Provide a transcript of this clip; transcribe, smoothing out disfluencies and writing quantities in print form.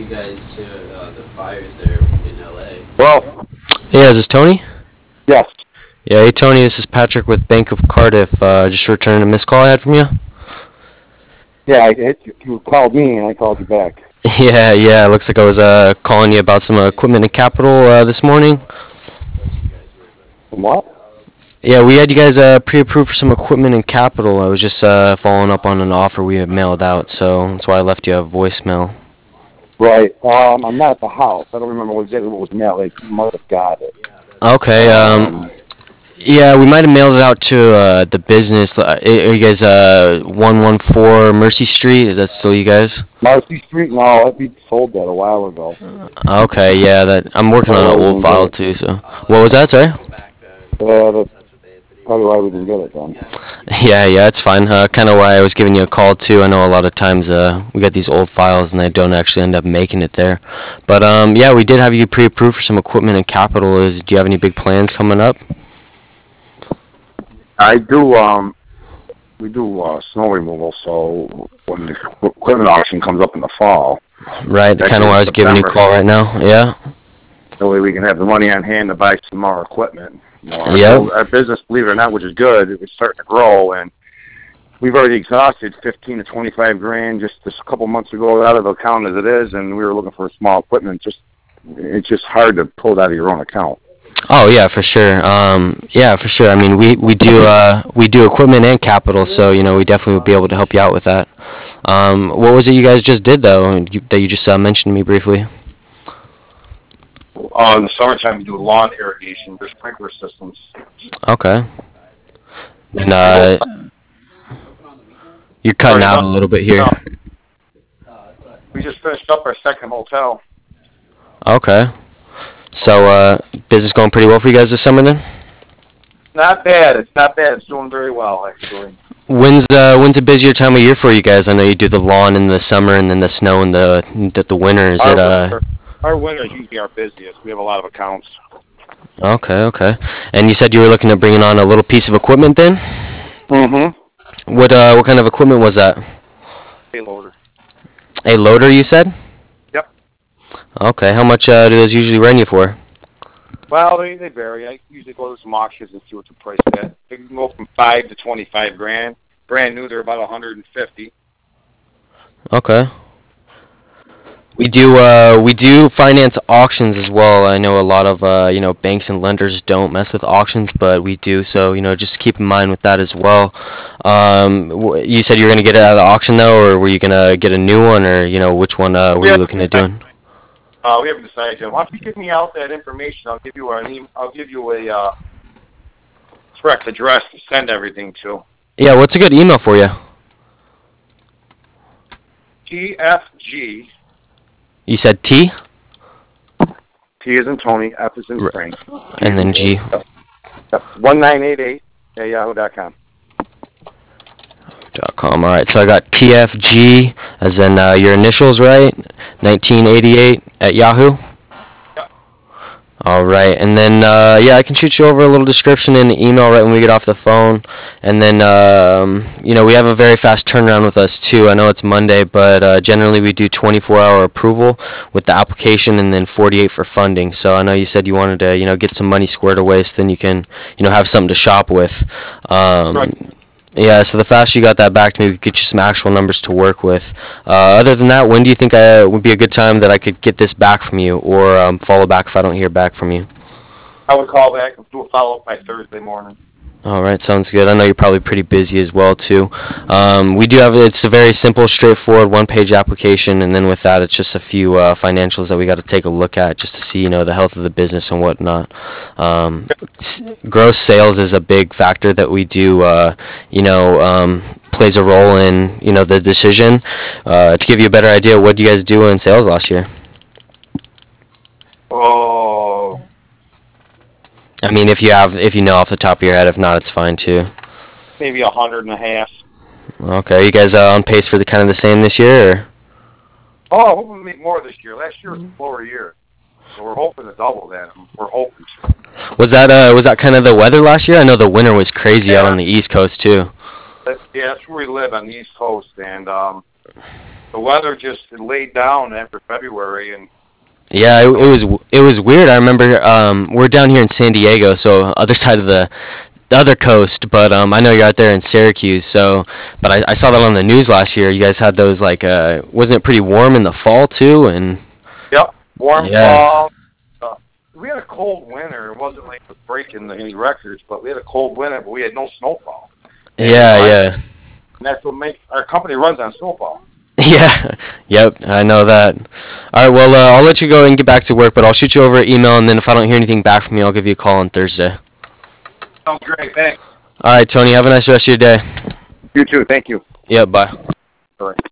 you guys to the fires there in LA? Well, Yeah, is this Tony? yes. Yeah, hey Tony, this is Patrick with Bank of Cardiff. Just returning a missed call I had from you. Yeah, you called me and I called you back. Yeah. Looks like I was calling you about some equipment and capital this morning. What? Yeah, we had you guys pre-approved for some equipment and capital. I was just following up on an offer we had mailed out, so that's why I left you a voicemail. Right. I'm not at the house. I don't remember exactly what was mailed. Like, you might have got it. Okay. Um, Yeah, we might have mailed it out to the business. Are you guys 114 Mercy Street? Is that still you guys? Marcy Street? No, I sold that a while ago. Okay, yeah. That I'm working on Probably an why we old didn't get file it. too. So, what was that? Sorry. That's probably why we didn't get it then. Yeah, it's fine. Kind of why I was giving you a call too. I know a lot of times we get these old files and they don't actually end up making it there. But yeah, we did have you pre-approved for some equipment and capital. Do you have any big plans coming up? I do, we do snow removal, so when the equipment auction comes up in the fall, Right, kind of why I was giving you a call right now. Yeah. that way we can have the money on hand to buy some more equipment. Yep. Our business, believe it or not, which is good, it's starting to grow, and we've already exhausted 15 to 25 grand just a couple months ago out of the account as it is, and we were looking for small equipment. It's just hard to pull it out of your own account. Oh yeah, for sure. Yeah, for sure. I mean, we do equipment and capital, so we definitely would be able to help you out with that. What was it you guys just did though that you just mentioned to me briefly? In the summertime, we do lawn irrigation for sprinkler systems. Okay. And you're cutting out a little bit here. We just finished up our second hotel. Okay. So business going pretty well for you guys this summer then? Not bad. It's not bad. It's doing very well, actually. When's a busier time of year for you guys? I know you do the lawn in the summer and then the snow in the winter. Is it Our winter is usually our busiest. We have a lot of accounts. Okay. And you said you were looking to bring on a little piece of equipment then? Mm-hmm. What kind of equipment was that? A loader. A loader, you said? Yep. Okay. How much do those usually run you for? Well, they vary. I usually go to some auctions and see what the price at. They can go from 5 to 25 grand. Brand new, they're about 150. Okay. We do finance auctions as well. I know a lot of banks and lenders don't mess with auctions, but we do. So just keep in mind with that as well. You said you were gonna get it out of the auction though, or were you gonna get a new one, or which one were you looking at doing? We haven't decided yet. Why don't you give me out that information? I'll give you a correct address to send everything to. Yeah, what's a good email for you? TFG. You said T? T is in Tony, F is in Frank. And then G. 1988 at yahoo.com. .com. All right, so I got TFG as in your initials, right? 1988 at Yahoo. Yep. All right, and then I can shoot you over a little description in the email right when we get off the phone, and then we have a very fast turnaround with us too. I know it's Monday, but generally we do 24-hour approval with the application, and then 48 for funding. So I know you said you wanted to get some money squared away, so then you can have something to shop with. Right. Yeah, so the faster you got that back to me, we could get you some actual numbers to work with. Other than that, when do you think would be a good time that I could get this back from you, or follow back if I don't hear back from you? I would call back and do a follow-up by Thursday morning. All right, sounds good. I know you're probably pretty busy as well too. We do have it's a very simple, straightforward one-page application, and then with that, it's just a few financials that we got to take a look at just to see the health of the business and whatnot. Gross sales is a big factor that we do plays a role in the decision. To give you a better idea, what do you guys do in sales last year? Oh. I mean, if you know off the top of your head, if not, it's fine too. Maybe 150. Okay, are you guys on pace for the same this year? Or? Oh, I hope we make more this year. Last year was a slower year, so we're hoping to double that. We're hoping to. Was that kind of the weather last year? I know the winter was crazy out on the East Coast too. Yeah, that's where we live on the East Coast, and the weather just laid down after February, and Yeah, it was weird. I remember we're down here in San Diego, so other side of the other coast, but I know you're out there in Syracuse, so but I saw that on the news last year. You guys had those like wasn't it pretty warm in the fall too? And yep, warm Yeah. fall. We had a cold winter. It wasn't like it was breaking any records, but we had a cold winter, but we had no snowfall. yeah. And that's what makes our company runs on snowfall. Yeah, yep, I know that. All right, well, I'll let you go and get back to work, but I'll shoot you over an email, and then if I don't hear anything back from you, I'll give you a call on Thursday. Sounds great. Thanks. All right, Tony, have a nice rest of your day. You too. Thank you. Yep, bye. All right.